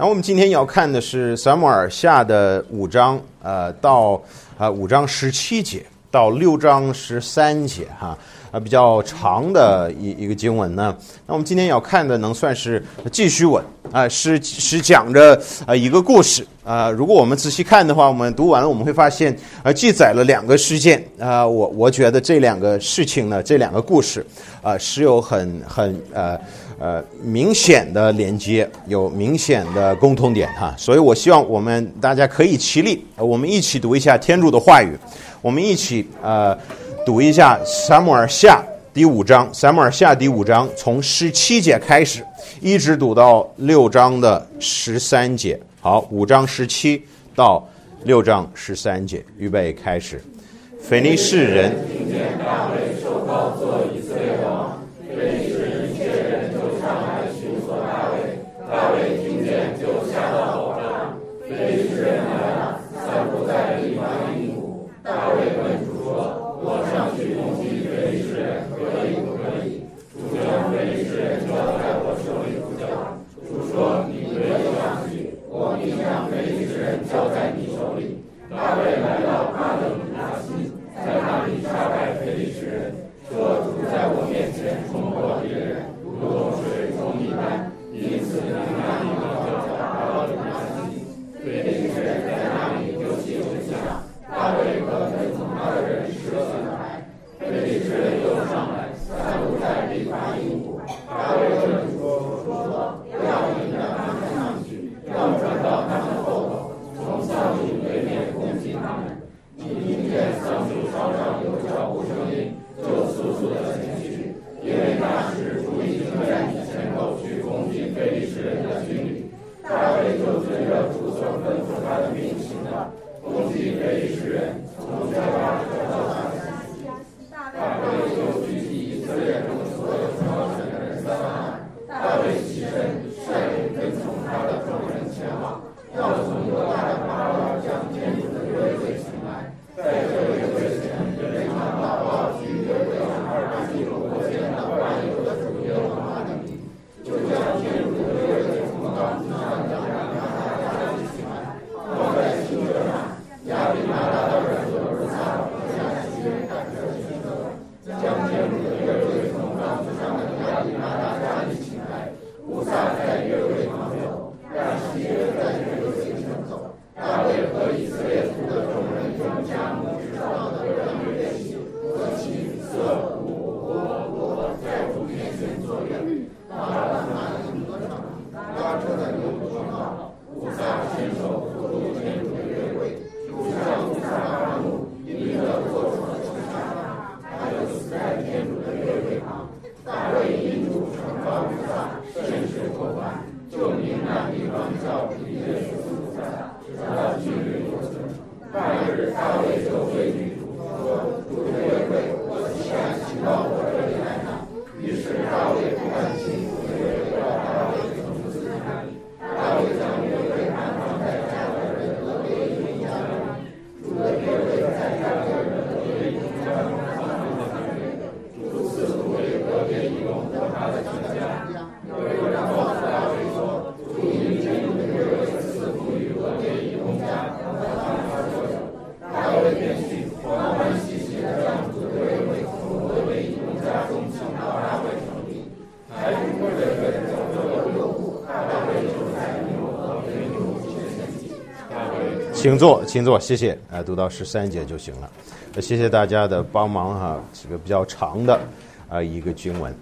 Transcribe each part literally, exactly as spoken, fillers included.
然后我们今天要看的是撒母耳下的五章，呃，到啊五章十七节到六章十三节哈，啊比较长的一一个经文呢。那我们今天要看的能算是继续文啊，是是讲着啊一个故事啊。如果我们仔细看的话，我们读完了我们会发现啊记载了两个事件啊。我我觉得这两个事情呢，这两个故事啊是有很很呃。呃，明显的连接，有明显的共同点哈，所以我希望我们大家可以齐力，我们一起读一下天主的话语，我们一起呃读一下撒母耳下第五章，撒母耳下第五章从十七节开始，一直读到六章的十三节。好，五章十七到六章十三节，预备开始。腓尼士人听见大卫受膏做以色列王，腓尼士人一切人就上来寻索大卫，大卫听见就下到保障，腓尼士人来了，散布在利巴因谷。大卫问主说：“我上去攻击腓尼士人，可以不可以？”主将腓尼士人交在我手里不讲。主说：“你可以上去，我必将腓尼士人交在你手里。”大卫来到巴勒米拿西，在那里杀败腓尼士人，说：“主在我面前冲破敌人，如同水冲一般。”因此那地方叫巴勒米拿西。腓尼士人在那里就起围下，大卫和跟从他的人舍下来。腓尼士人又上来，散布在利巴因谷。大卫问主说：“要引着他们上去，要转到他们后头，从桑树对面攻击他们。你听见桑树梢上有脚步声音，就速速地前去，因为那时主已经在你前头去攻击非利士人的军旅。”大卫就遵着主所吩咐他的命行了，攻击非利士人，从约巴得到大西。大卫就聚集以色列中所有挑选的人三万。大卫起身，率领跟从他的众人前往，要从犹大的巴尔将天主的约柜请来。在这约柜前，人常祷告举约柜上二百基路国间的万有的主耶和华的名，就将天主的约柜从高处上将亚比拿达家里请来，放在新车上。亚比拿达的儿子乌撒和亚西约赶着新车，将天主的约柜从高处上的亚比拿达家里请来。乌撒在约柜旁走，亚西约在约柜前走。大卫和以色列族的众人用佳木制造的各样乐器和琴瑟鼓锣锣在主面前作乐。巴拉马的歌唱，拉车的牛犊传道。乌撒伸手扶住天主的约柜，主向乌撒发怒，因着做出了仇杀他，他就死在天主的约柜旁。大卫因主惩罚乌撒，甚是过犯，就名那地方叫比耶稣乌撒，直到今日有存。半日，大卫就对女主说：“主的约柜，我岂敢请到我这里来呢？”于是大卫不敢请主的约柜到大卫的从自己那里。大卫将约柜安放在加特人和列伊家中。主的约柜在加特人和列伊家中放放在那里。主赐福给和别以东和他的全家。有人告诉大卫说：“主因天主的约柜赐福于和别以东家和他们所有。”大卫便去，欢欢喜喜地将主的约柜从和别以东家中请到大卫城里。抬主的约柜走了六步，大卫就在牛和肥牛前献祭。请坐，请坐，谢谢。啊，读到十三节就行了。谢谢大家的帮忙哈，这个比较长的啊一个经文。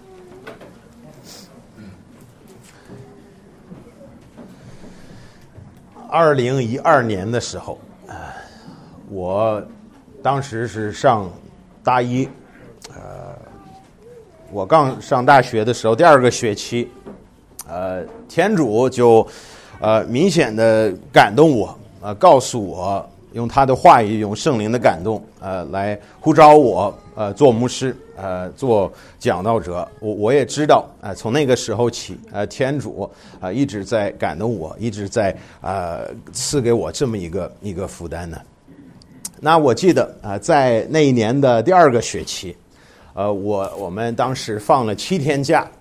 二零一二年的时候，我当时是上大一，呃，我刚上大学的时候，第二个学期，呃，天主就呃明显的感动我，呃，告诉我用他的话语，用圣灵的感动，呃，来呼召我，呃，做牧师，呃，做讲道者。我我也知道，啊、呃，从那个时候起，呃，天主啊、呃、一直在感动我，一直在呃赐给我这么一个一个负担呢。那我记得啊、呃，在那一年的第二个学期，呃，我我们当时放了七天假，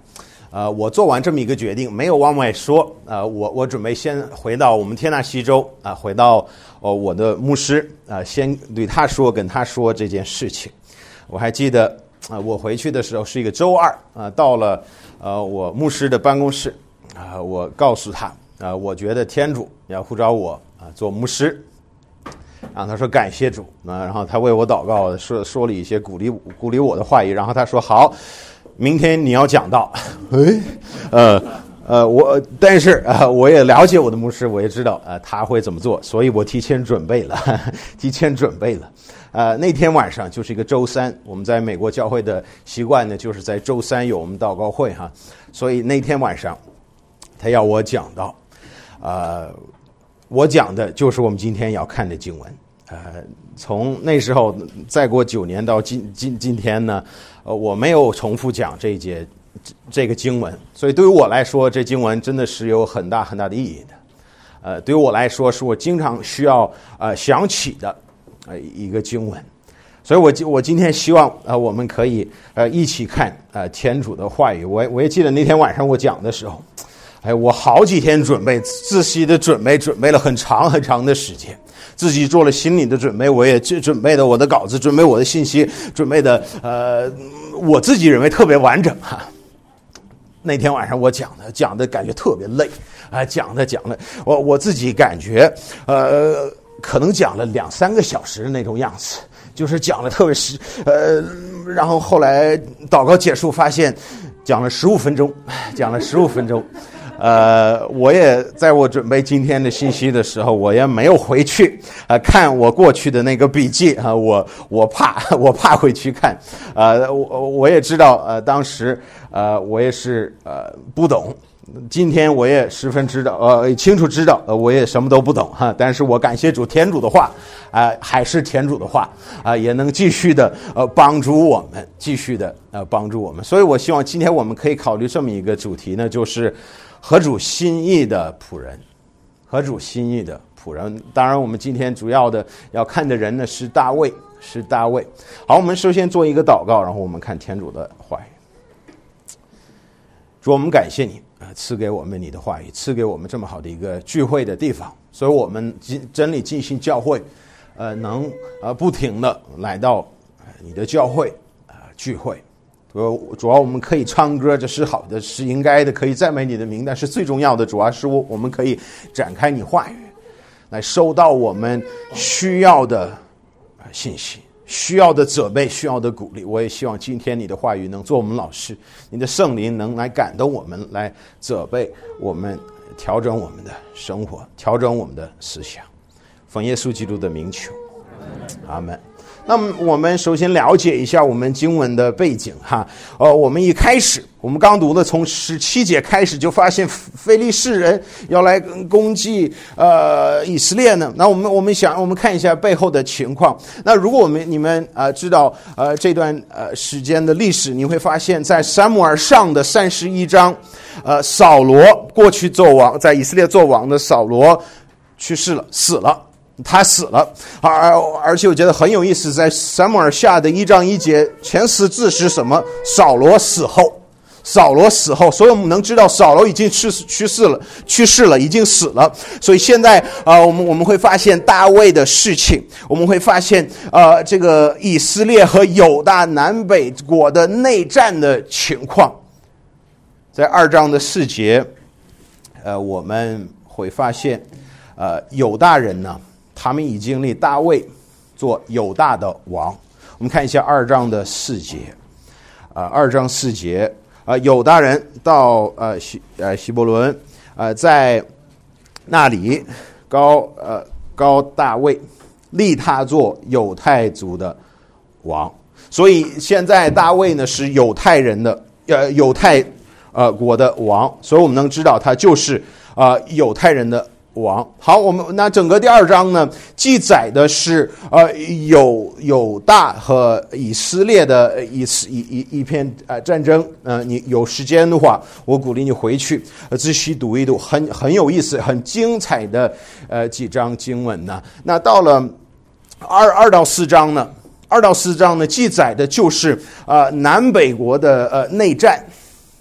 呃，我做完这么一个决定，没有往外说，呃，我我准备先回到我们天纳西州啊、呃，回到哦我的牧师啊、呃，先对他说，跟他说这件事情。我还记得啊、呃，我回去的时候是一个周二啊、呃，到了呃我牧师的办公室啊、呃，我告诉他啊、呃，我觉得天主要呼召我啊、呃、做牧师。然后他说感谢主啊，然后他为我祷告，说说了一些鼓励鼓励我的话语，然后他说好，明天你要讲道。哎，呃呃，我但是啊、呃，我也了解我的牧师，我也知道啊、呃、他会怎么做，所以我提前准备了，呵呵提前准备了。呃，那天晚上就是一个周三，我们在美国教会的习惯呢，就是在周三有我们祷告会哈，所以那天晚上他要我讲道，呃。我讲的就是我们今天要看的经文，呃，从那时候再过九年到今今今天呢，呃，我没有重复讲这一节这这个经文，所以对于我来说，这经文真的是有很大很大的意义的，呃，对于我来说，是我经常需要呃想起的呃一个经文，所以我我今天希望呃我们可以呃一起看呃天主的话语，我我也记得那天晚上我讲的时候。哎，我好几天准备，仔细的准备，准备了很长很长的时间，自己做了心理的准备，我也准备的我的稿子，准备我的信息，准备的呃，我自己认为特别完整哈。那天晚上我讲的讲的感觉特别累啊，讲的讲的，我我自己感觉呃，可能讲了两三个小时的那种样子，就是讲的特别实呃，然后后来祷告结束，发现讲了十五分钟，讲了十五分钟。呃，我也在我准备今天的信息的时候，我也没有回去啊、呃、看我过去的那个笔记啊、呃，我我怕我怕回去看，呃，我我也知道呃当时呃我也是呃不懂，今天我也十分知道呃清楚知道呃我也什么都不懂哈，但是我感谢主天主的话啊、呃、还是天主的话啊、呃、也能继续的呃帮助我们，继续的呃帮助我们，所以我希望今天我们可以考虑这么一个主题呢，就是合主心意的仆人，合主心意的仆人。当然我们今天主要的要看的人呢是大卫，是大卫。好，我们首先做一个祷告，然后我们看天主的话语。主，我们感谢你啊，赐给我们你的话语，赐给我们这么好的一个聚会的地方，所以我们真理进行教会呃能呃不停的来到你的教会啊、呃、聚会。主要我们可以唱歌，这是好的，是应该的，可以赞美你的名，但是最重要的主要是我我们可以展开你话语，来收到我们需要的信息，需要的责备，需要的鼓励。我也希望今天你的话语能做我们老师，你的圣灵能来感动我们，来责备我们，调整我们的生活，调整我们的思想。奉耶稣基督的名求，阿们。那么我们首先了解一下我们经文的背景哈，呃，我们一开始我们刚读的从十七节开始就发现非利士人要来攻击呃以色列呢。那我们我们想我们看一下背后的情况。那如果我们你们呃知道呃这段呃时间的历史，你会发现在撒母耳上的三十一章，呃扫罗过去做王，在以色列做王的扫罗去世了，死了。他死了，而而且我觉得很有意思，在撒母耳下的一章一节前四字是什么？扫罗死后，扫罗死后，所以我们能知道扫罗已经去去世了，去世了，已经死了。所以现在啊、呃，我们我们会发现大卫的事情，我们会发现呃，这个以色列和犹大南北国的内战的情况，在二章的四节，呃，我们会发现，呃，犹大人呢。他们已经立大卫做犹大的王。我们看一下二章的四节，啊、呃，二章四节，啊、呃，犹大人到呃希呃希伯伦，呃，在那里高呃高大卫，立他做犹太族的王。所以现在大卫呢是犹太人的呃犹太呃国的王，所以我们能知道他就是啊、呃、犹太人的王。好，我们那整个第二章呢，记载的是呃有犹大和以色列的一次一一一片呃战争。呃，你有时间的话，我鼓励你回去呃仔细读一读，很很有意思、很精彩的呃几章经文呢。那到了二二到四章呢，二到四章呢记载的就是呃南北国的呃内战。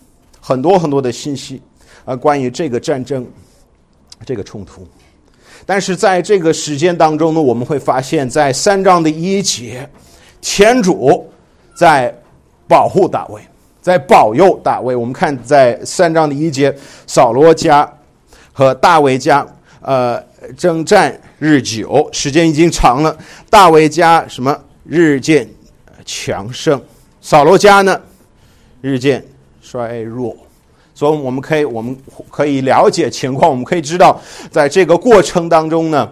很多很多的信息啊，关于这个战争、这个冲突。但是在这个时间当中呢，我们会发现，在三章的一节，天主在保护大卫，在保佑大卫。我们看在三章的一节，扫罗家和大卫家，呃，征战日久，时间已经长了。大卫家什么日渐强盛，扫罗家呢日渐衰弱。所以我们可以我们可以了解情况，我们可以知道，在这个过程当中呢，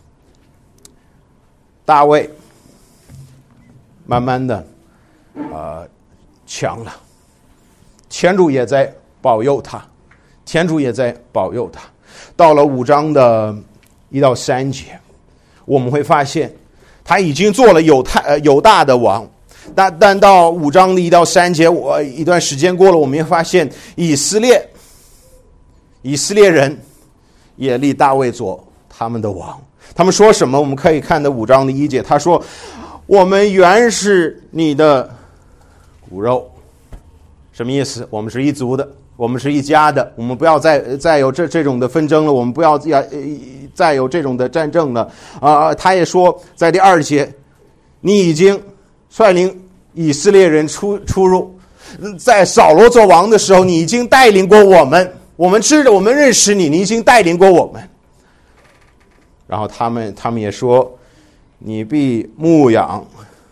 大卫慢慢的呃强了，天主也在保佑他，天主也在保佑他。到了五章的一到三节，我们会发现他已经做了犹太呃犹大的王。但但到五章的一到三节，我一段时间过了，我们也发现以色列以色列人也立大卫做他们的王。他们说什么？我们可以看到五章的一节，他说：“我们原是你的骨肉。”什么意思？我们是一族的，我们是一家的，我们不要再再有这这种的纷争了，我们不要要再有这种的战争了啊、呃！他也说，在第二节，你已经率领以色列人出出入，在扫罗做王的时候，你已经带领过我们，我们知道，我们认识你，你已经带领过我们。然后他们他们也说，你必牧养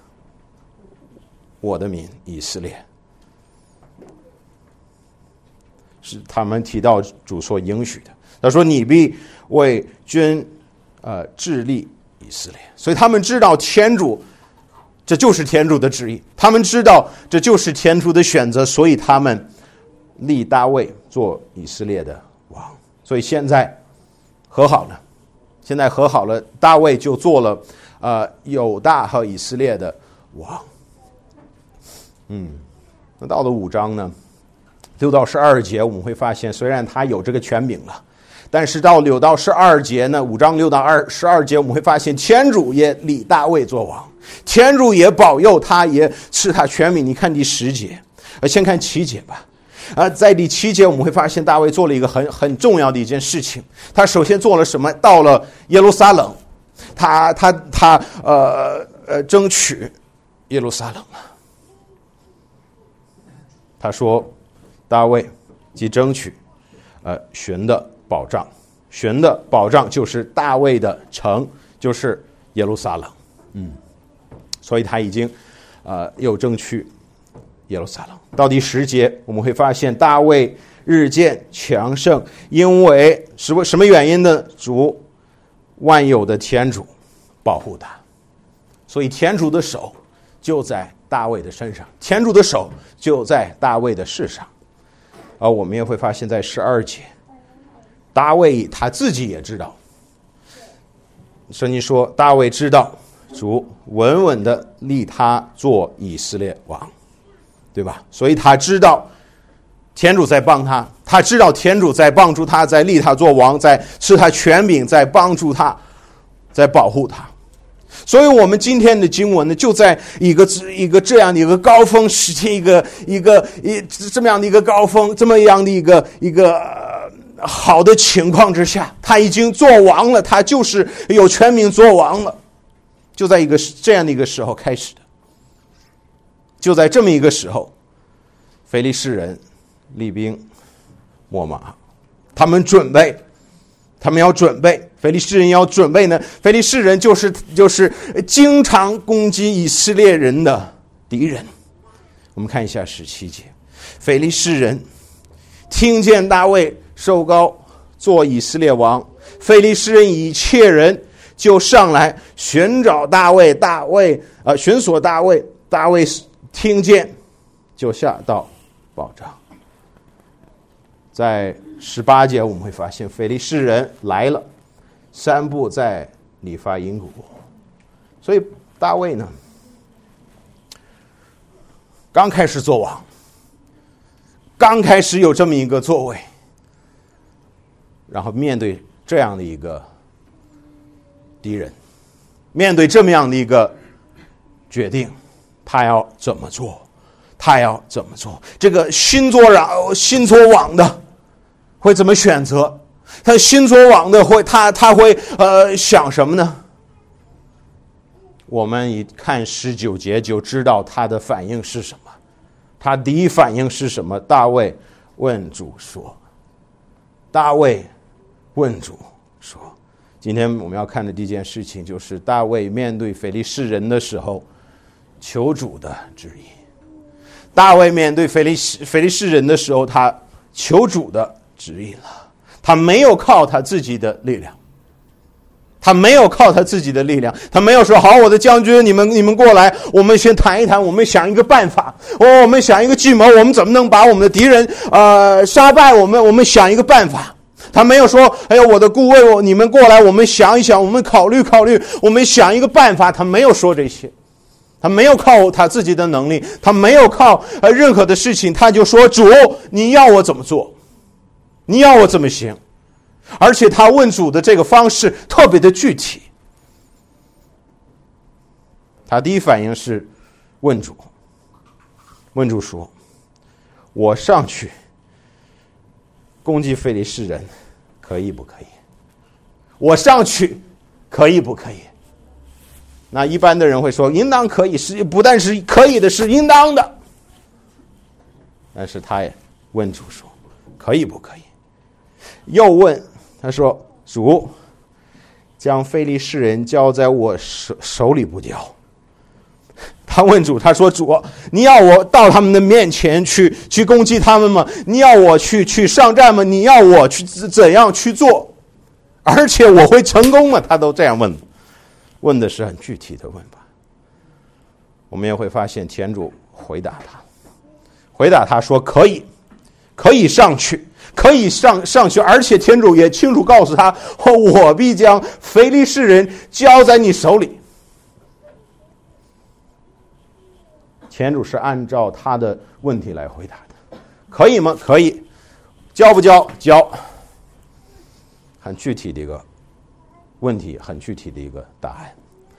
我的民以色列。是他们提到主所应许的，他说你必为君呃治理以色列。所以他们知道天主，这就是天主的旨意，他们知道这就是天主的选择，所以他们立大卫做以色列的王。所以现在和好了，现在和好了，大卫就做了呃犹大和以色列的王。嗯，那到了五章呢，六到十二节，我们会发现，虽然他有这个权柄了，但是到六到十二节呢，五章六到二十二节，我们会发现天主也立大卫做王，天主也保佑他，也赐他权柄。你看第十节，呃，先看七节吧。啊，在第七节我们会发现大卫做了一个很很重要的一件事情。他首先做了什么？到了耶路撒冷，他他他呃呃争取耶路撒冷了。他说，大卫即争取呃神的保障，神的保障就是大卫的城，就是耶路撒冷。嗯，所以他已经呃有争取耶路撒冷。到第十节，我们会发现大卫日渐强盛，因为什么什么原因呢？主万有的天主保护他，所以天主的手就在大卫的身上，天主的手就在大卫的事上。而我们也会发现，在十二节，大卫他自己也知道，圣经说大卫知道主稳稳的立他做以色列王，对吧？所以他知道天主在帮他，他知道天主在帮助他，在立他做王，在赐他权柄，在帮助他，在保护他。所以我们今天的经文呢，就在一个一个这样的一个高峰时期，一个一个一这么样的一个高峰，这么样的一个一个、呃、好的情况之下，他已经做王了，他就是有权柄做王了，就在一个这样的一个时候开始的。就在这么一个时候，非利士人厉兵秣马，他们准备，他们要准备，非利士人要准备呢。非利士人就是就是经常攻击以色列人的敌人。我们看一下十七节，非利士人听见大卫受膏做以色列王，非利士人一切人就上来寻找大卫，大卫呃寻索大卫，大卫听见就下到保障。在十八节我们会发现非利士人来了，散布在利法因谷。所以大卫呢，刚开始做王，刚开始有这么一个作为，然后面对这样的一个敌人，面对这么样的一个决定，他要怎么做？ 他要怎么做？这个新作攘新作王的会怎么选择？他新作王的会他他会呃想什么呢？我们一看十九节就知道他的反应是什么。他第一反应是什么？大卫问主说：“大卫问主说，今天我们要看的第一件事情就是大卫面对非利士人的时候求主的旨意。大卫面对非利士非利士人的时候，他求主的旨意了。他没有靠他自己的力量，他没有靠他自己的力量，他没有说好，我的将军，你们你们过来，我们先谈一谈，我们想一个办法，哦，我们想一个计谋，我们怎么能把我们的敌人呃杀败？我们我们想一个办法。他没有说，哎呦，我的顾问，我你们过来，我们想一想，我们考虑考虑，我们想一个办法。他没有说这些，他没有靠他自己的能力，他没有靠呃任何的事情，他就说：“主，你要我怎么做？你要我怎么行？”而且他问主的这个方式特别的具体。他第一反应是问主，问主说：“我上去攻击非利士人，可以不可以？我上去可以不可以？”那一般的人会说，应当可以，是不但是可以的，是应当的。但是他也问主说：“可以不可以？”又问他说：“主，将非利士人交在我手手里不交？”他问主，他说：“主，你要我到他们的面前去去攻击他们吗？你要我去去上战吗？你要我去怎样去做？而且我会成功吗？”他都这样问，问的是很具体的问法。我们也会发现天主回答他，回答他说：“可以，可以上去。”可以上上去，而且天主也清楚告诉他：“我必将非利士人交在你手里。”天主是按照他的问题来回答的，可以吗？可以。交不交？交。很具体的一个问题，很具体的一个答案。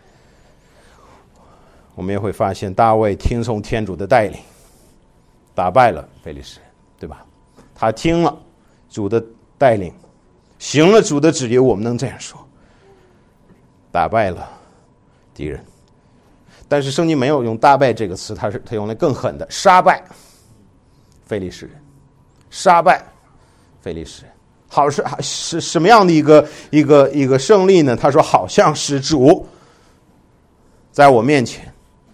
我们也会发现，大卫听从天主的带领，打败了非利士人，对吧？他听了主的带领，行了主的旨意，我们能这样说，打败了敌人。但是圣经没有用打败这个词，他是他用了更狠的，杀败非利士人，杀败非利士人。好是是什么样的一个一个一个胜利呢？他说好像是主在我面前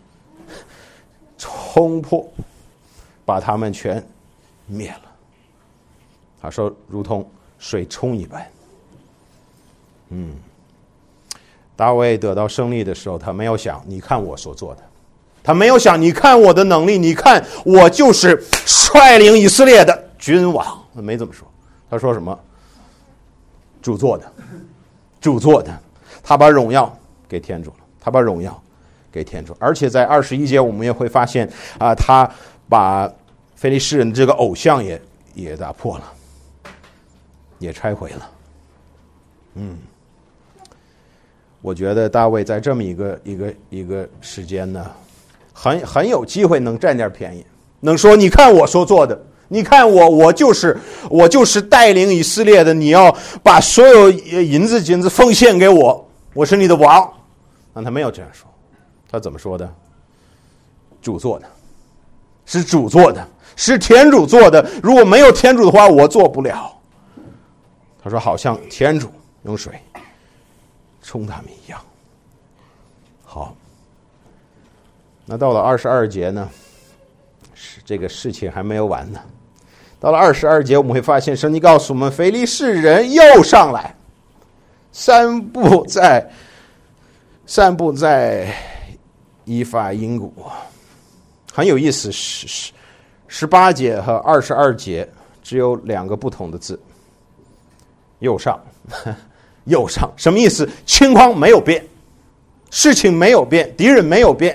冲破，把他们全灭了。他说如同水冲一般。嗯，大卫得到胜利的时候，他没有想你看我所做的，他没有想你看我的能力，你看我就是率领以色列的君王，他没这么说。他说什么？主做的，主做的。他把荣耀给天主了，他把荣耀给天主。而且在二十一节我们也会发现啊、呃，他把非利士人这个偶像也也打破了，也拆毁了。嗯，我觉得大卫在这么一个一个一个时间呢，很很有机会能占点便宜，能说你看我所做的，你看我我就是我就是带领以色列的，你要把所有银子金子奉献给我，我是你的王。但他没有这样说，他怎么说的？主做的，是主做的，是天主做的，如果没有天主的话，我做不了。他说好像天主用水冲他们一样。好，那到了二十二节呢，是这个事情还没有完呢。到了二十二节，我们会发现圣经告诉我们，非利士人又上来，散布在散布在以法因谷。很有意思，十十八节和二十二节只有两个不同的字，又上又上，什么意思？情况没有变，事情没有变，敌人没有变，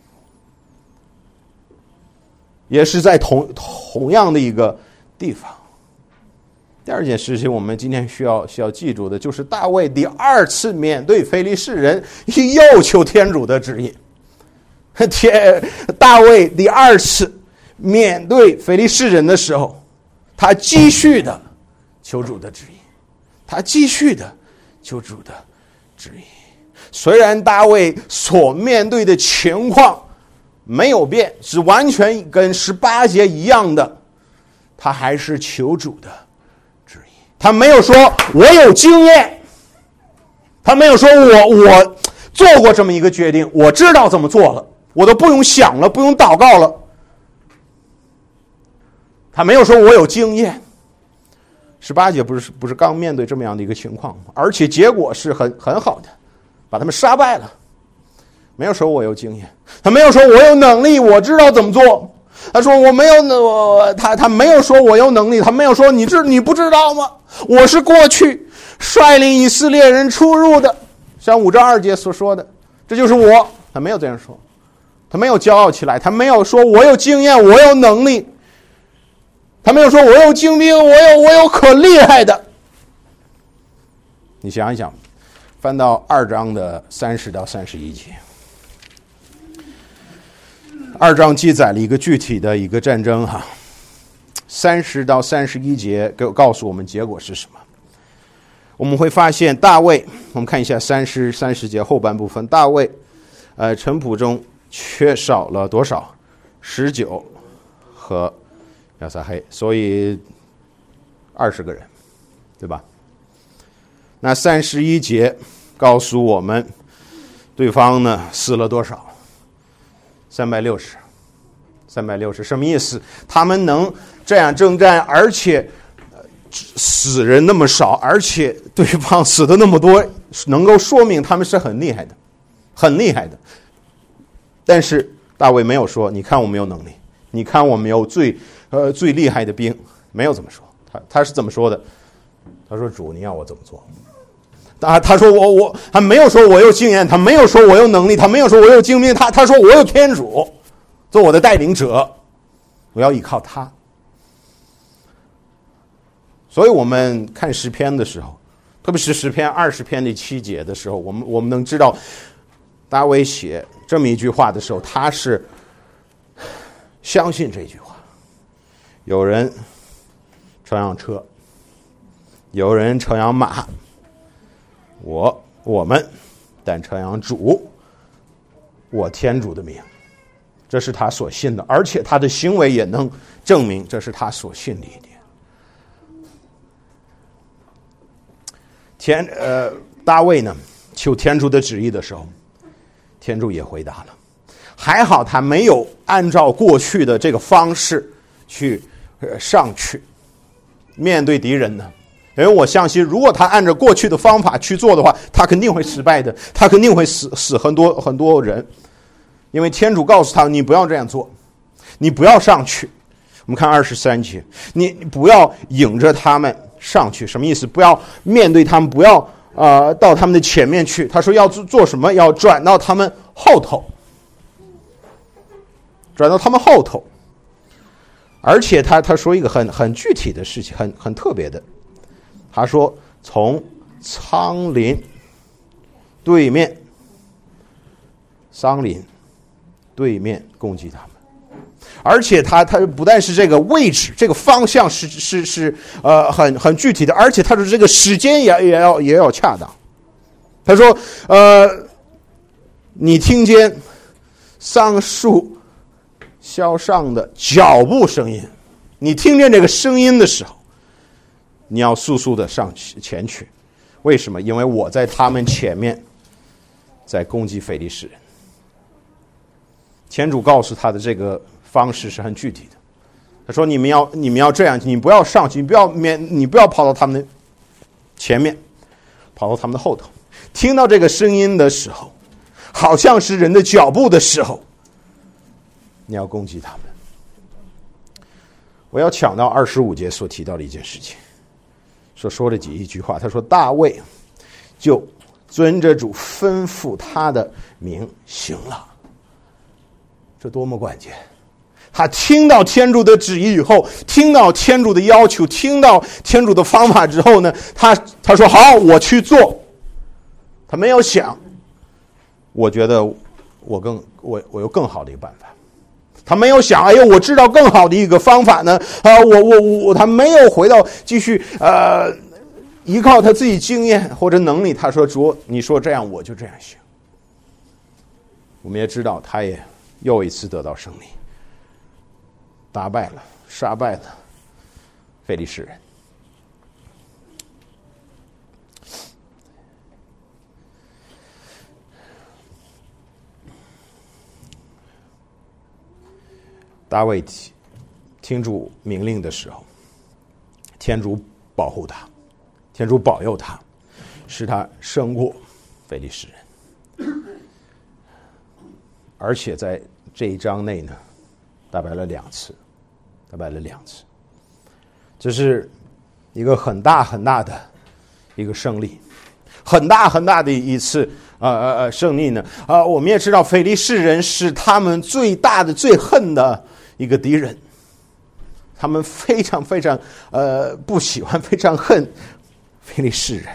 也是在同同样的一个地方。第二件事情，我们今天需要需要记住的，就是大卫第二次面对非利士人，又求天主的旨意。天，大卫第二次面对非利士人的时候，他继续的求主的旨意，他继续的求主的旨意。虽然大卫所面对的情况没有变，是完全跟十八节一样的，他还是求主的旨意。他没有说我有经验，他没有说我我做过这么一个决定，我知道怎么做了，我都不用想了，不用祷告了。他没有说我有经验。十八节不是不是刚面对这么样的一个情况吗？而且结果是很很好的，把他们杀败了。没有说我有经验，他没有说我有能力，我知道怎么做。他说我没有，我他他没有说我有能力，他没有说你知你不知道吗？我是过去率领以色列人出入的，像五章二节所说的，这就是我。他没有这样说，他没有骄傲起来，他没有说我有经验，我有能力，他没有说我有精兵，我有我有可厉害的。你想一想，翻到二章的三十到三十一节。二章记载了一个具体的一个战争哈，三十到三十一节告诉我们结果是什么。我们会发现大卫，我们看一下三十三十节后半部分，大卫呃臣仆中缺少了多少？十九和亚撒黑，所以二十个人，对吧？那三十一节告诉我们对方呢死了多少？三百六十，三百六十，什么意思？他们能这样征战，而且死人那么少，而且对方死的那么多，能够说明他们是很厉害的，很厉害的。但是大卫没有说，你看我们有能力，你看我们有最呃最厉害的兵，没有这么说。他他是怎么说的？他说：“主，你要我怎么做？”他他说我我他没有说我有经验，他没有说我有能力，他没有说我有精兵，他他说我有天主做我的带领者，我要依靠他。所以我们看诗篇的时候，特别是诗篇二十篇第七节的时候，我们我们能知道大卫写这么一句话的时候，他是相信这句话。有人乘养车，有人乘养马，我我们但承扬主，我天主的名，这是他所信的，而且他的行为也能证明这是他所信的一点。天呃，大卫呢求天主的旨意的时候，天主也回答了。还好他没有按照过去的这个方式去、呃、上去面对敌人呢。因为我相信，如果他按照过去的方法去做的话，他肯定会失败的，他肯定会死死很多很多人。因为天主告诉他，你不要这样做，你不要上去。我们看二十三节，你不要引着他们上去，什么意思？不要面对他们，不要呃到他们的前面去。他说要做什么？要转到他们后头，转到他们后头。而且他他说一个很很具体的事情，很很特别的。他说从苍林对面，桑林对面攻击他们。而且他他不但是这个位置，这个方向是是是呃很很具体的，而且他说这个时间也也要也要恰当。他说呃，你听见桑树萧上的脚步声音，你听见这个声音的时候，你要速速的上前去。为什么？因为我在他们前面在攻击非利士人。天主告诉他的这个方式是很具体的。他说你们要你们要这样，你不要上去，你不要免你不要跑到他们的前面，跑到他们的后头。听到这个声音的时候，好像是人的脚步的时候，你要攻击他们。我要抢到二十五节所提到的一件事情，所说的几一句话。他说大卫就遵着主吩咐他的名行了。这多么关键！他听到天主的旨意以后，听到天主的要求，听到天主的方法之后呢，他他说好，我去做。他没有想，我觉得我更我我有更好的一个办法。 他没有想，哎呦，我知道更好的一个方法呢，啊、呃，我我我，他没有回到继续呃，依靠他自己经验或者能力，他说主，你说这样我就这样行。我们也知道，他也又一次得到胜利，打败了、杀败了非利士人。大卫听主命令的时候，天主保护他，天主保佑他，使他胜过非利士人。而且在这一章内呢，打败了两次，打败了两次，这是一个很大很大的一个胜利，很大很大的一次呃呃呃胜利呢。啊、呃，我们也知道非利士人是他们最大的、最恨的一个敌人，他们非常非常呃不喜欢、非常恨非利士人。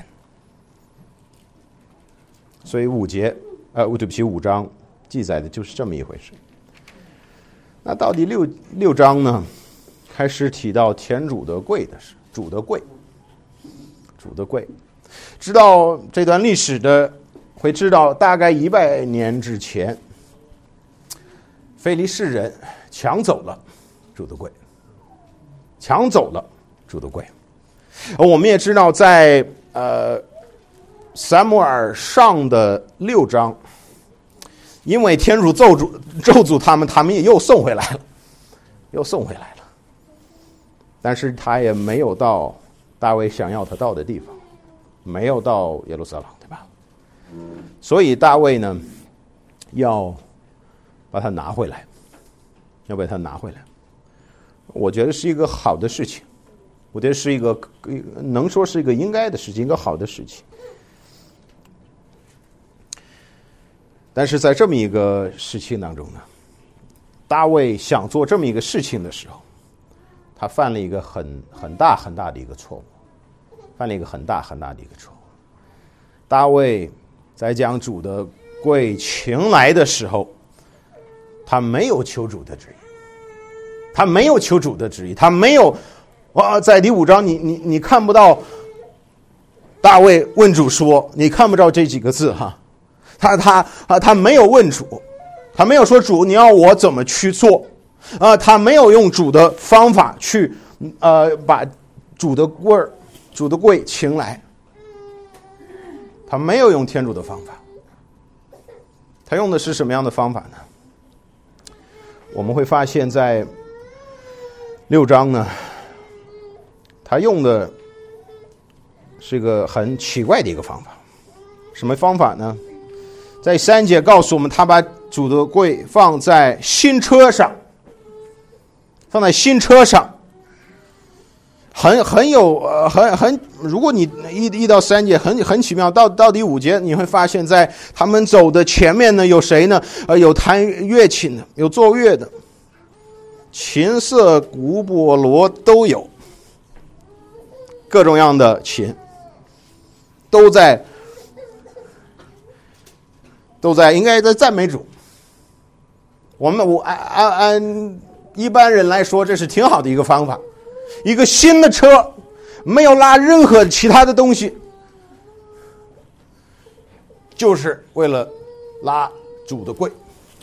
所以五节呃，对不起，五章记载的就是这么一回事。那到底六六章呢？开始提到天主的柜的事，主的柜，主的柜。知道这段历史的会知道，大概一百年之前，非利士人抢走了主的柜，抢走了主的柜。我们也知道在，在呃撒母耳上的六章，因为天主咒诅咒诅他们，他们也又送回来了，又送回来了。但是他也没有到大卫想要他到的地方，没有到耶路撒冷，对吧？所以大卫呢，要把它拿回来，要把它拿回来。我觉得是一个好的事情，我觉得是一个能说是一个应该的事情，一个好的事情。但是在这么一个事情当中呢，大卫想做这么一个事情的时候，他犯了一个很很大很大的一个错误，犯了一个很大很大的一个错误。大卫在将主的柜请来的时候，他没有求主的旨意，他没有求主的旨意，他没有哇，在第五章你你你看不到大卫问主说，你看不到这几个字哈，他他啊他没有问主，他没有说主你要我怎么去做。呃，他没有用主的方法去，呃，把主的柜儿、主的柜请来。他没有用天主的方法，他用的是什么样的方法呢？我们会发现，在六章呢，他用的是一个很奇怪的一个方法。什么方法呢？在三节告诉我们，他把主的柜放在新车上。放在新车上，很很有呃很很，如果你一一到三节很很奇妙，到到第五节你会发现，在他们走的前面呢，有谁呢？呃，有弹乐器的，有奏乐的，琴瑟鼓波罗都有，各种样的琴，都在都在应该在赞美主。我们我按按按。一般人来说，这是挺好的一个方法。一个新的车，没有拉任何其他的东西，就是为了拉主的柜。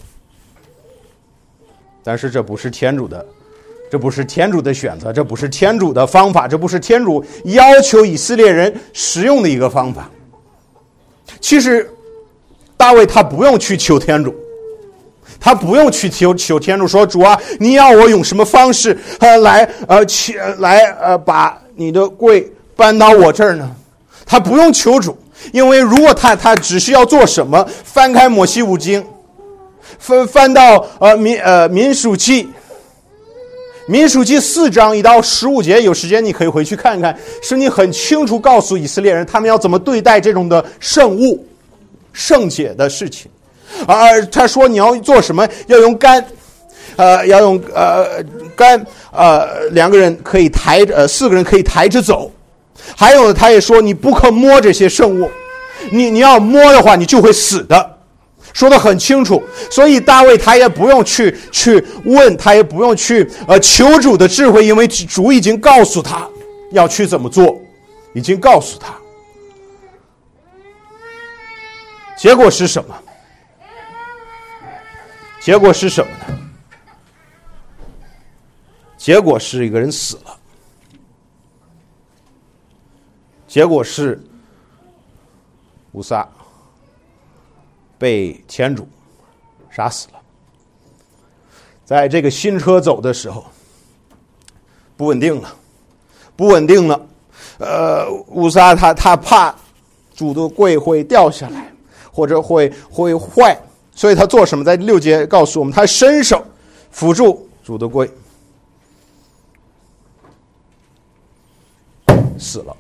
但是这不是天主的，这不是天主的选择，这不是天主的方法，这不是天主要求以色列人使用的一个方法。其实，大卫他不用去求天主。他不用去求求天主说，主啊，你要我用什么方式呃来呃来呃把你的柜搬到我这儿呢？他不用求主，因为如果他他只是要做什么，翻开摩西五经，翻翻到呃民呃民数记，民数记四章一到十五节，有时间你可以回去看看，是你很清楚告诉以色列人他们要怎么对待这种的圣物、圣洁的事情。啊，他说你要做什么？要用杆，呃，要用呃杆，呃，两个人可以抬着，呃，四个人可以抬着走。还有，他也说你不可摸这些圣物，你你要摸的话，你就会死的。 说得很清楚。所以大卫他也不用去去问，他也不用去呃求主的智慧，因为主已经告诉他要去怎么做，已经告诉他。结果是什么？结果是什么呢？结果是一个人死了。结果是乌撒被天主杀死了。在这个新车走的时候，不稳定了，不稳定了。呃，乌撒他他怕主的柜会掉下来，或者会会坏，所以他做什么？在六节告诉我们，他伸手扶住主的柜，死了。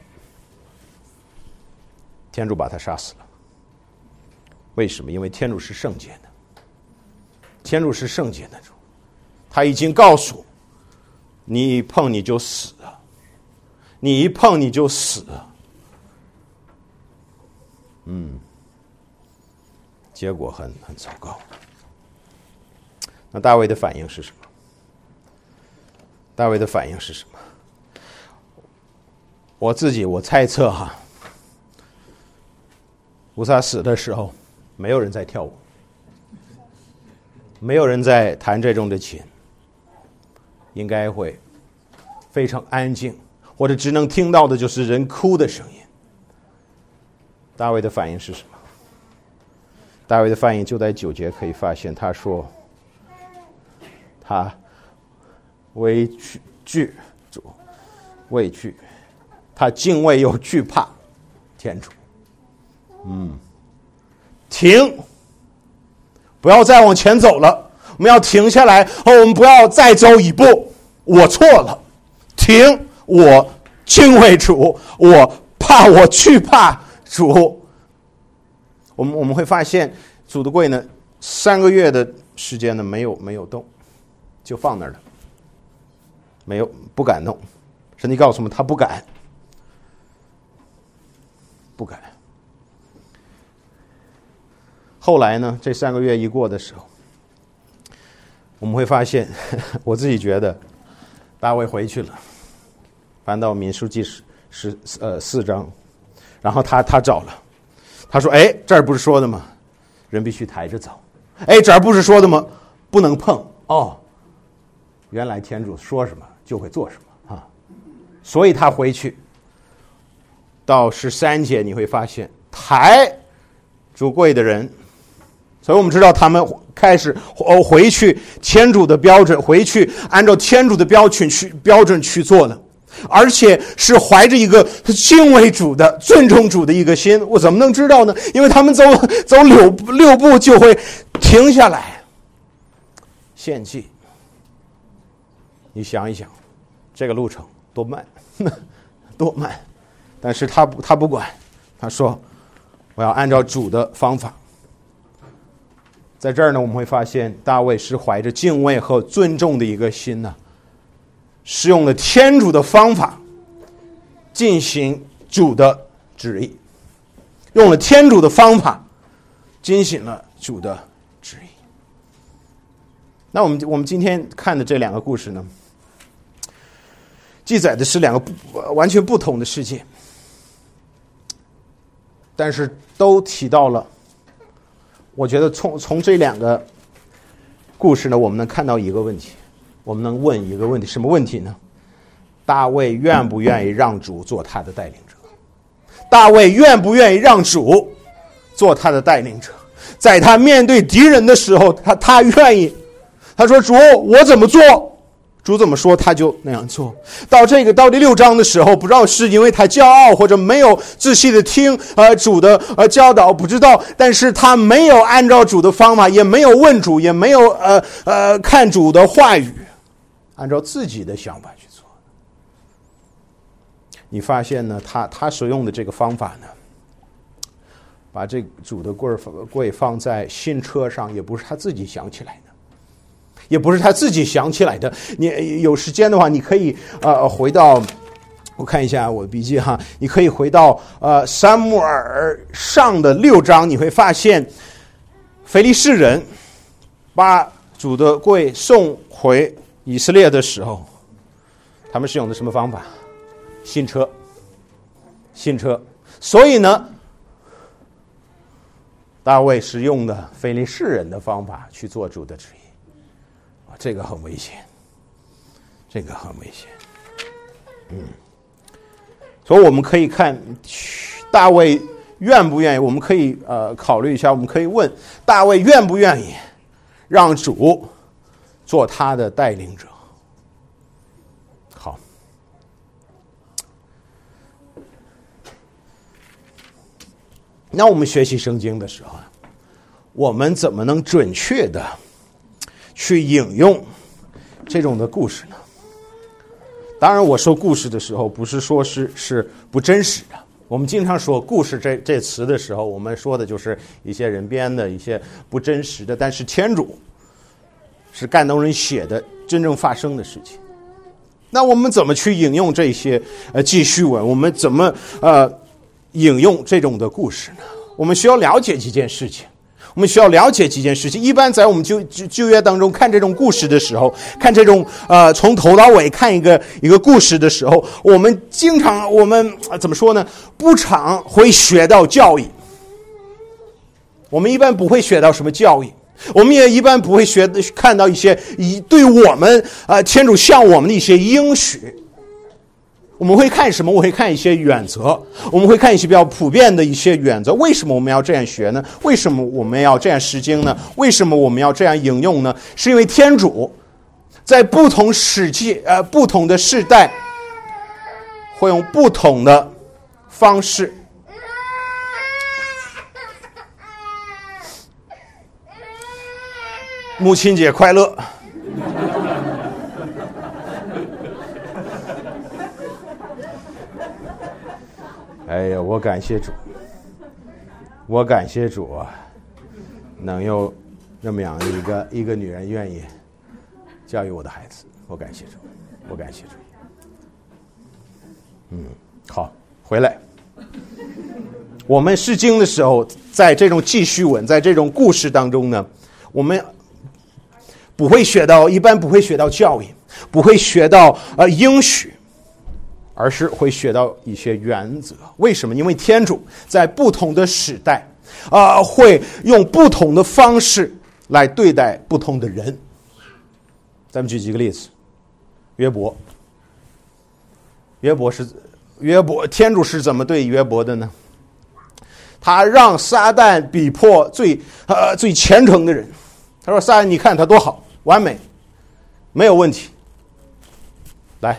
天主把他杀死了。为什么？因为天主是圣洁的，天主是圣洁的主，他已经告诉你，一碰你就死了，你一碰你就死了。嗯，结果很很糟糕。那大卫的反应是什么？大卫的反应是什么？我自己我猜测哈，乌撒死的时候，没有人在跳舞，没有人在弹这种的琴，应该会非常安静，或者只能听到的就是人哭的声音。大卫的反应是什么？大卫的反应就在九节可以发现，他说他畏惧主，畏惧，他敬畏又惧怕天主。嗯，停，不要再往前走了，我们要停下来，我们不要再走一步，我错了，停，我敬畏主，我怕，我惧怕主。我们我们会发现主的柜呢，三个月的时间呢没有没有动，就放那儿了，没有不敢动。神你告诉我们，他不敢，不敢。后来呢，这三个月一过的时候，我们会发现，我自己觉得大卫回去了，翻到民数记十十呃四章，然后他他找了，他说：“哎，这儿不是说的吗？人必须抬着走。哎，这儿不是说的吗？不能碰。哦，原来天主说什么就会做什么啊！所以他回去到十三节，你会发现抬主柜的人。”所以我们知道他们开始回去天主的标准，回去按照天主的标准去标准去做了，而且是怀着一个敬畏主的、尊重主的一个心。我怎么能知道呢？因为他们走走六六步就会停下来献祭。你想一想，这个路程多慢，多慢！但是他不他不管，他说我要按照主的方法。在这儿呢，我们会发现大卫是怀着敬畏和尊重的一个心呢，是用了天主的方法进行主的旨意，用了天主的方法进行了主的旨意。那我们我们今天看的这两个故事呢，记载的是两个不完全不同的事件，但是都提到了。我觉得从从这两个故事呢，我们能看到一个问题，我们能问一个问题，什么问题呢？大卫愿不愿意让主做他的带领者？大卫愿不愿意让主做他的带领者？在他面对敌人的时候，他他愿意，他说：“主，我怎么做？”主怎么说他就那样做。到这个到第六章的时候，不知道是因为他骄傲或者没有仔细的听呃主的呃教导，不知道，但是他没有按照主的方法，也没有问主，也没有呃呃看主的话语，按照自己的想法去做。你发现呢，他他所用的这个方法呢，把这主的柜柜放在新车上，也不是他自己想起来的。也不是他自己想起来的。你有时间的话，你可以呃回到，我看一下我的笔记哈，你可以回到呃撒母耳上的六章，你会发现非利士人把主的柜送回以色列的时候，他们是用的什么方法？新车，新车。所以呢，大卫是用的非利士人的方法去做主的旨意，这个很危险，这个很危险。嗯，所以我们可以看大卫愿不愿意，我们可以呃考虑一下，我们可以问大卫愿不愿意让主做他的带领者。好，那我们学习圣经的时候，我们怎么能准确的去引用这种的故事呢？当然我说故事的时候不是说是是不真实的，我们经常说故事这这词的时候，我们说的就是一些人编的一些不真实的，但是天主是感动人写的真正发生的事情。那我们怎么去引用这些呃记叙文？我们怎么呃引用这种的故事呢？我们需要了解几件事情。我们需要了解几件事情。一般在我们旧旧旧约当中看这种故事的时候，看这种呃从头到尾看一个一个故事的时候，我们经常我们、呃、怎么说呢？不常会学到教义。我们一般不会学到什么教义，我们也一般不会学看到一些以对我们啊、呃、天主向我们的一些应许。我们会看什么？我会看一些原则，我们会看一些比较普遍的一些原则。为什么我们要这样学呢？为什么我们要这样释经呢？为什么我们要这样引用呢？是因为天主在不同时期、呃不同的世代，会用不同的方式。母亲节快乐！哎呀，我感谢主，我感谢主啊，能有那么样一个一个女人愿意教育我的孩子，我感谢主，我感谢主。嗯，好，回来。我们释经的时候，在这种记叙文，在这种故事当中呢，我们不会学到，一般不会学到教义，不会学到呃应许。而是会学到一些原则。为什么？因为天主在不同的时代啊、呃，会用不同的方式来对待不同的人。咱们举几个例子。约伯，约伯是约伯，天主是怎么对约伯的呢？他让撒旦逼迫最呃最虔诚的人。他说：“撒旦，你看他多好，完美，没有问题。来。”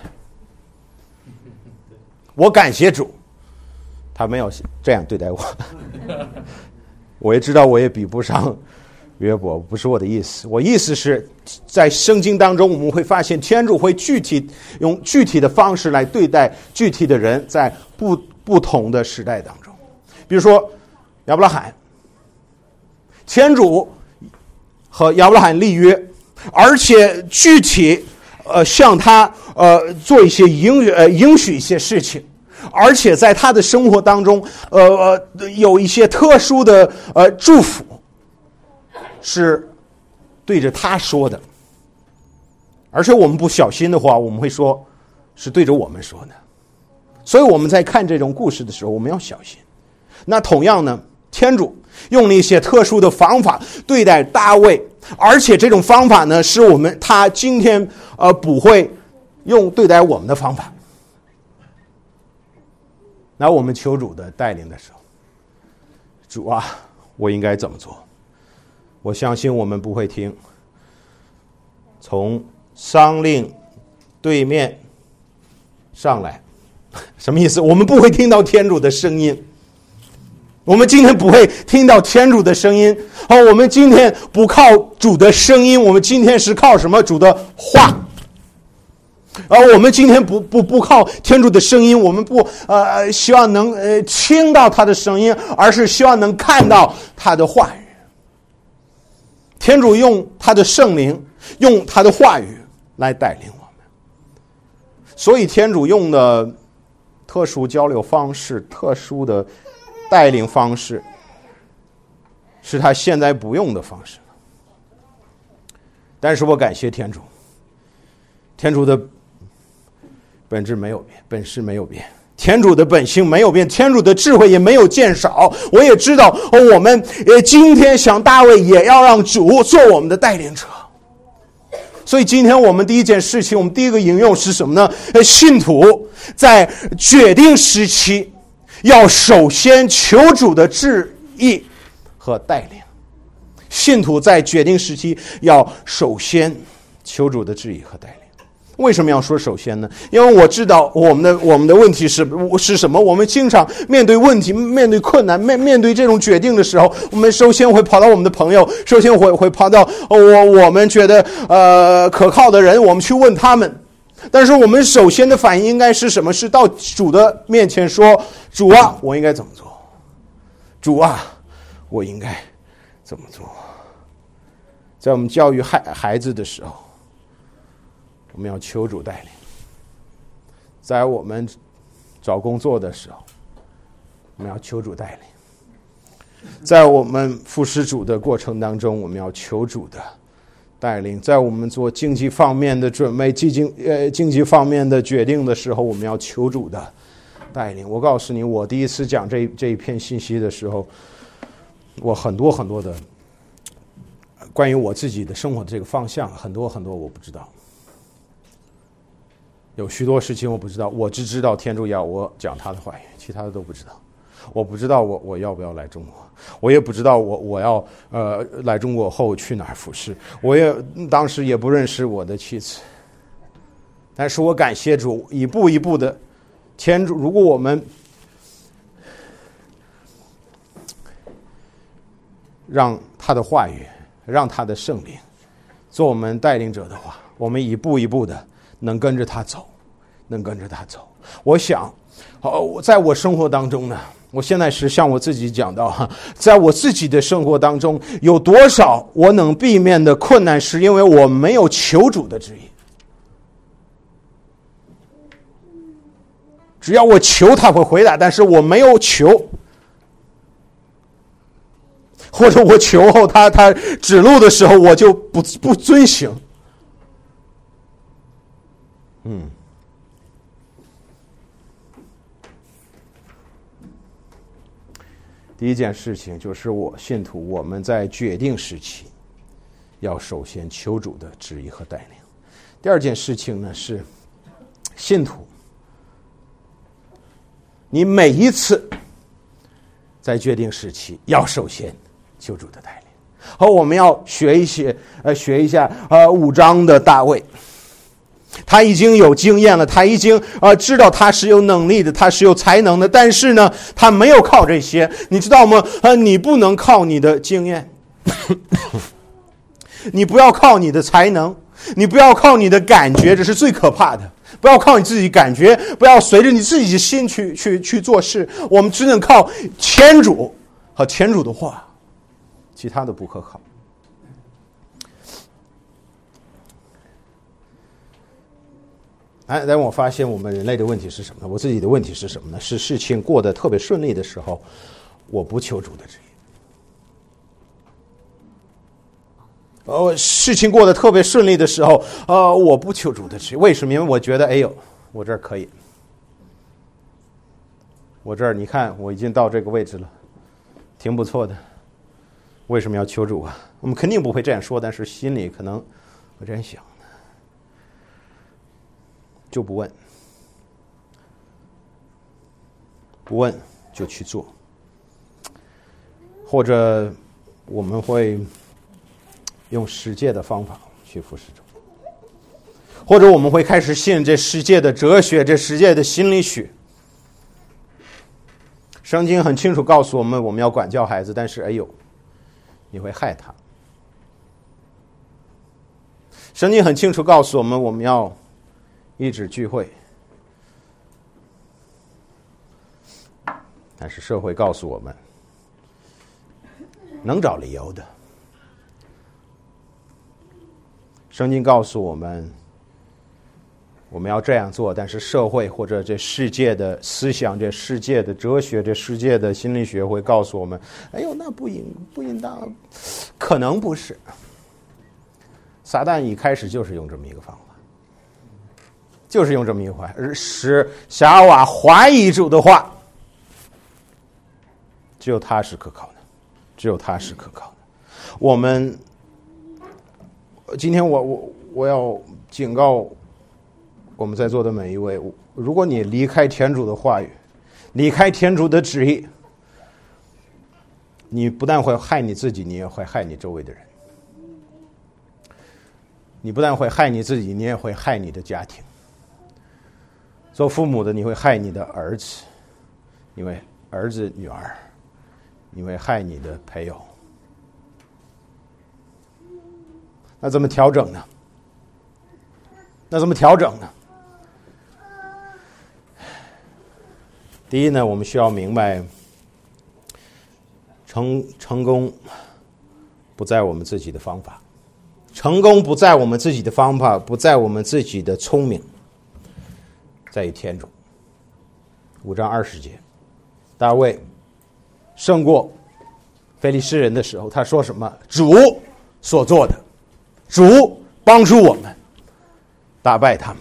我感谢主，他没有这样对待我。我也知道我也比不上约伯，不是我的意思。我意思是在圣经当中，我们会发现天主会具体用具体的方式来对待具体的人，在不不同的时代当中。比如说亚伯拉罕，天主和亚伯拉罕立约，而且具体呃向他呃做一些应呃应许一些事情。而且在他的生活当中，呃呃，有一些特殊的呃祝福，是对着他说的。而且我们不小心的话，我们会说是对着我们说的。所以我们在看这种故事的时候，我们要小心。那同样呢，天主用了一些特殊的方法对待大卫，而且这种方法呢，是我们他今天呃不会用对待我们的方法。那我们求主的带领的时候，主啊，我应该怎么做？我相信我们不会听从商令对面上来，什么意思？我们不会听到天主的声音。我们今天不会听到天主的声音。哦，我们今天不靠主的声音，我们今天是靠什么？主的话。而我们今天不不不靠天主的声音，我们不呃希望能呃听到他的声音，而是希望能看到他的话语。天主用他的圣灵，用他的话语来带领我们。所以天主用的特殊交流方式、特殊的带领方式， 是他现在不用的方式。但是我感谢天主，天主的本质没有变，本事没有变，天主的本性没有变，天主的智慧也没有减少。我也知道，我们呃今天像大卫，也要让主做我们的带领者。所以今天我们第一件事情，我们第一个引用是什么呢？信徒在决定时期，要首先求主的旨意和带领。信徒在决定时期，要首先求主的旨意和带领。为什么要说首先呢？因为我知道我们的我们的问题是是什么？我们经常面对问题、面对困难、面面对这种决定的时候，我们首先会跑到我们的朋友，首先会会跑到我我们觉得呃可靠的人，我们去问他们。但是我们首先的反应应该是什么？是到主的面前说：“主啊，我应该怎么做？主啊，我应该怎么做？”在我们教育孩孩子的时候，我们要求主带领；在我们找工作的时候，我们要求主带领；在我们服侍主的过程当中，我们要求主的带领；在我们做经济方面的准备、经济呃经济方面的决定的时候，我们要求主的带领。我告诉你，我第一次讲这这一篇信息的时候，我很多很多的关于我自己的生活的这个方向，很多很多我不知道。有许多事情我不知道，我只知道天主要我讲他的话语，其他的都不知道。我不知道我我要不要来中国，我也不知道我我要呃来中国后去哪儿服侍，我也当时也不认识我的妻子。但是我感谢主，一步一步的天主，如果我们让他的话语，让他的圣灵做我们带领者的话，我们一步一步的能跟着他走，能跟着他走。我想，哦，在我生活当中呢，我现在是向我自己讲到哈，在我自己的生活当中，有多少我能避免的困难，是因为我没有求主的旨意。只要我求，他会回答，但是我没有求，或者我求后他他指路的时候，我就不不遵行。嗯，第一件事情就是我信徒我们在决定时期要首先求主的旨意和带领。第二件事情呢是信徒，你每一次在决定时期要首先求主的带领。好，我们要学一些呃学一下呃五章的大卫。他已经有经验了，他已经呃知道他是有能力的，他是有才能的，但是呢，他没有靠这些，你知道吗？呃，你不能靠你的经验，你不要靠你的才能，你不要靠你的感觉，这是最可怕的。不要靠你自己感觉，不要随着你自己的心去去去做事。我们只能靠天主和天主的话，其他的不可靠。哎，但我发现我们人类的问题是什么呢？我自己的问题是什么呢？是事情过得特别顺利的时候，我不求主的旨意。呃，事情过得特别顺利的时候，呃，我不求主的旨意。为什么？因为我觉得，哎呦，我这儿可以，我这儿你看，我已经到这个位置了，挺不错的。为什么要求主啊？我们肯定不会这样说，但是心里可能会这样想。就不问，不问就去做，或者我们会用世界的方法去服侍主，或者我们会开始信这世界的哲学，这世界的心理学。圣经很清楚告诉我们，我们要管教孩子，但是哎呦，你会害他。圣经很清楚告诉我们，我们要一直聚会，但是社会告诉我们，能找理由的。圣经告诉我们， 我们要这样做，但是社会或者这世界的思想、这世界的哲学、这世界的心理学会告诉我们：哎呦，那不应不应当，可能不是。撒旦一开始就是用这么一个方法，就是用这么一个方法，使夏娃怀疑主的话。只有他是可靠的，只有他是可靠的。我们今天我我我要警告我们在座的每一位，如果你离开天主的话语，离开天主的旨意，你不但会害你自己，你也会害你周围的人。你不但会害你自己，你也会害你的家庭。做父母的，你会害你的儿子，你会儿子女儿，你会害你的配偶。那怎么调整呢？那怎么调整呢？第一呢，我们需要明白，成成功不在我们自己的方法，成功不在我们自己的方法，不在我们自己的聪明，在于天主。五章二十节，大卫胜过非利士人的时候，他说什么？主所做的，主帮助我们打败他们。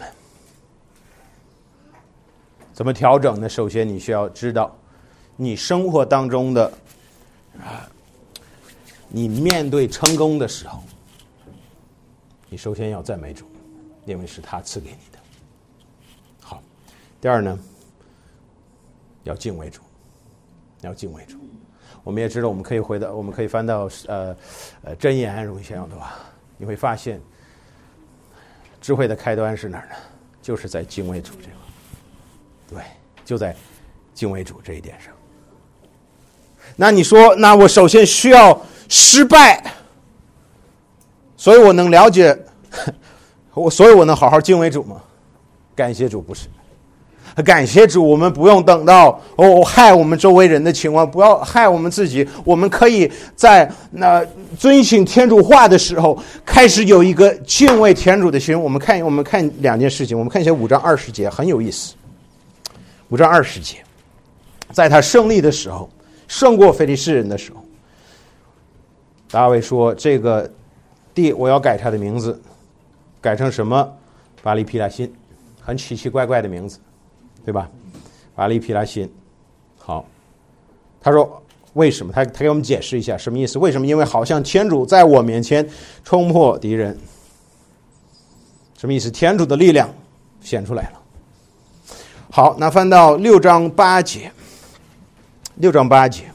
怎么调整呢？首先你需要知道，你生活当中的啊，你面对成功的时候，你首先要赞美主，因为是他赐给你的。好，第二呢，要敬畏主，要敬畏主。我们也知道，我们可以回到，我们可以翻到呃呃箴言，容易想想的话，你会发现，智慧的开端是哪儿呢？就是在敬畏主这块。对，就在敬畏主这一点上。那你说，那我首先需要失败，所以我能了解，我所以我能好好敬畏主吗？感谢主，不是。感谢主，我们不用等到哦害我们周围人的情况，不要害我们自己，我们可以在那遵行天主话的时候，开始有一个敬畏天主的心。我们看，我们看两件事情，我们看一下五章二十节，很有意思。五章二十节，在他胜利的时候，胜过非利士人的时候，大卫说：“这个地我要改他的名字，改成什么？巴利皮拉辛，很奇奇怪怪的名字，对吧？巴利皮拉辛。好，他说为什么？他他给我们解释一下什么意思？为什么？因为好像天主在我面前冲破敌人，什么意思？天主的力量显出来了。”好，那翻到六章八节，六章八节，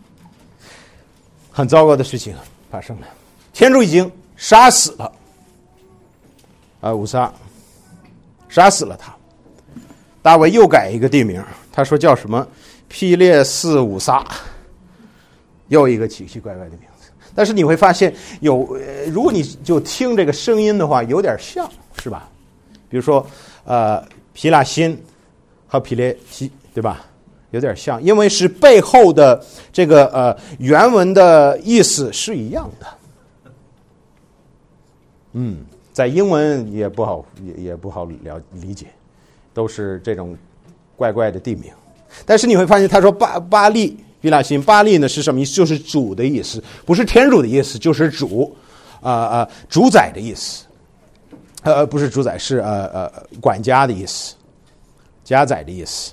很糟糕的事情发生了，天主已经杀死了啊乌撒，杀死了他。大卫又改一个地名，他说叫什么？毗列斯乌撒，又一个奇奇怪怪的名字。但是你会发现有，呃、如果你就听这个声音的话，有点像，是吧？比如说，呃，皮拉辛和毗列西，对吧？有点像，因为是背后的这个呃原文的意思是一样的。嗯，在英文也不好也也不好了理解，都是这种怪怪的地名。但是你会发现，他说巴巴利毗拉辛，巴利呢是什么意思？就是主的意思，不是天主的意思，就是主，啊、呃、啊、呃、主宰的意思。呃，不是主宰，是呃呃管家的意思。加载的意思。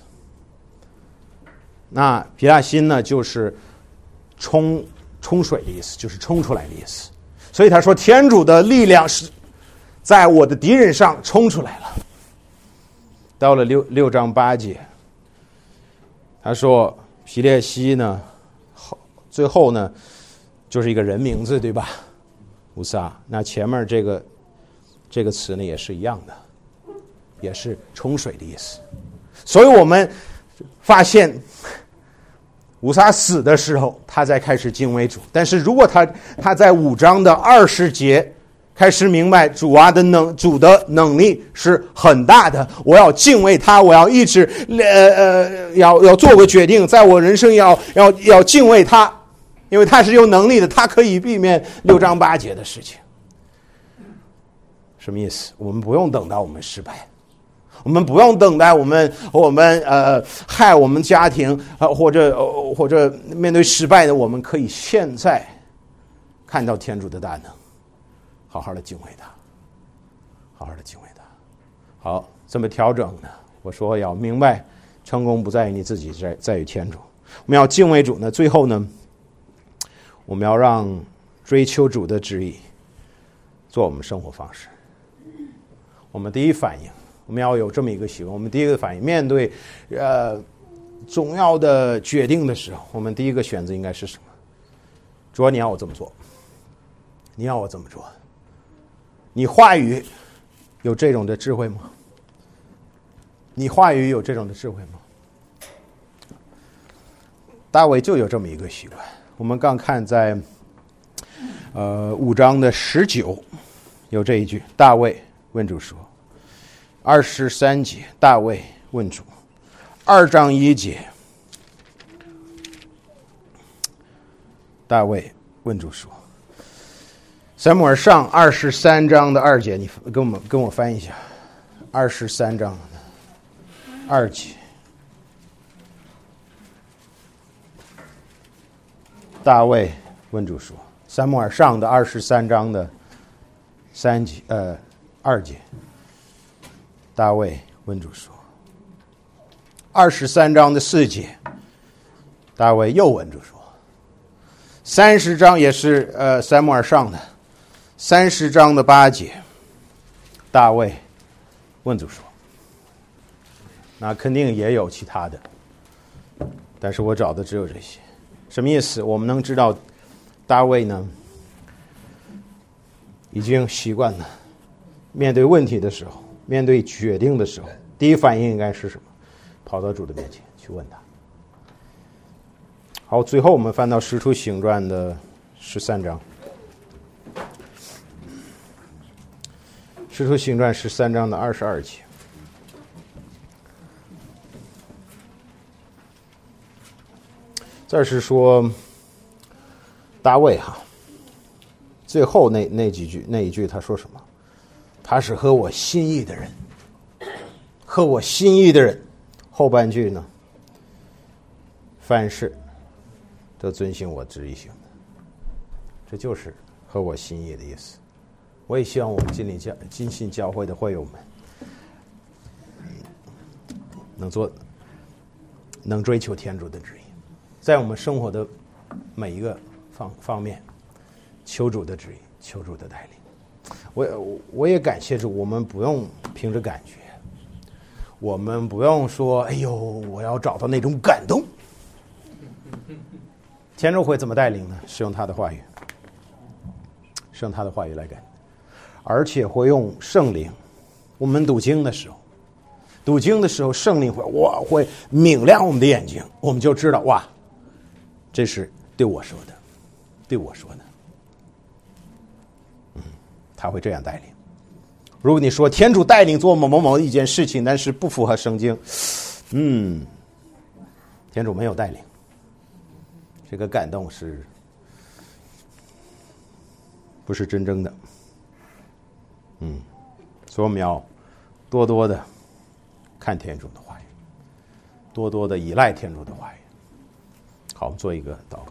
那皮拉辛呢，就是冲冲水的意思，就是冲出来的意思。所以他说，天主的力量是在我的敌人上冲出来了。到了六六章八节，他说皮列西呢，最后呢就是一个人名字，对吧？乌撒。那前面这个这个词呢也是一样的，也是冲水的意思。所以我们发现乌撒死的时候，他才开始敬畏主。但是如果他他在五章的二十节开始明白主啊的能主的能力是很大的，我要敬畏他，我要一直呃呃要要做个决定，在我人生要要要敬畏他，因为他是有能力的，他可以避免六章八节的事情。什么意思？我们不用等到我们失败， 我们不用等待我们我们呃害我们家庭啊、呃、或者、呃、或者面对失败的，我们可以现在看到天主的大能，好好的敬畏他，好好的敬畏他。好，怎么调整呢？我说要明白，成功不在于你自己，在在于天主。我们要敬畏主呢，最后呢，我们要让追求主的旨意做我们生活方式。我们第一反应，我们要有这么一个习惯。我们第一个反应，面对呃重要的决定的时候，我们第一个选择应该是什么？主啊，你要我这么做，你要我这么做。你话语有这种的智慧吗？你话语有这种的智慧吗？大卫就有这么一个习惯。我们刚看在呃五章的十九有这一句，大卫问主说。二十三节，大卫问主。二章一节，大卫问主说。撒母耳上二十三章的二节，你跟我们跟我翻译一下。二十三章的二节，大卫问主说。撒母耳上的二十三章的三节，呃，二节。大卫问主说。二十三章的四节，大卫又问主说。三十章也是呃撒母耳上的三十章的八节，大卫问主说。那肯定也有其他的，但是我找的只有这些。什么意思？我们能知道大卫呢已经习惯了面对问题的时候，面对决定的时候，第一反应应该是什么？跑到主的面前去问他。好，最后我们翻到《使徒行传》的十三章，《使徒行传》十三章的二十二节。这是说大卫哈，最后那那几句那一句他说什么？他是合我心意的人，合我心意的人。后半句呢？凡事都遵行我旨意行的，这就是合我心意的意思。我也希望我们金领教金信教会的会友们能做，能追求天主的旨意，在我们生活的每一个方方面，求主的旨意，求主的带领。我我也感谢主，我们不用凭着感觉，我们不用说，哎呦，我要找到那种感动。天主会怎么带领呢？是用他的话语，是用他的话语来改，而且会用圣灵。我们读经的时候，读经的时候，圣灵会哇会明亮我们的眼睛，我们就知道哇，这是对我说的，对我说的。嗯，他会这样带领。如果你说天主带领做某某某一件事情，但是不符合圣经，嗯，天主没有带领。这个感动是不是真正的？嗯，所以我们要多多的看天主的话语，多多的依赖天主的话语。好，我们做一个祷告。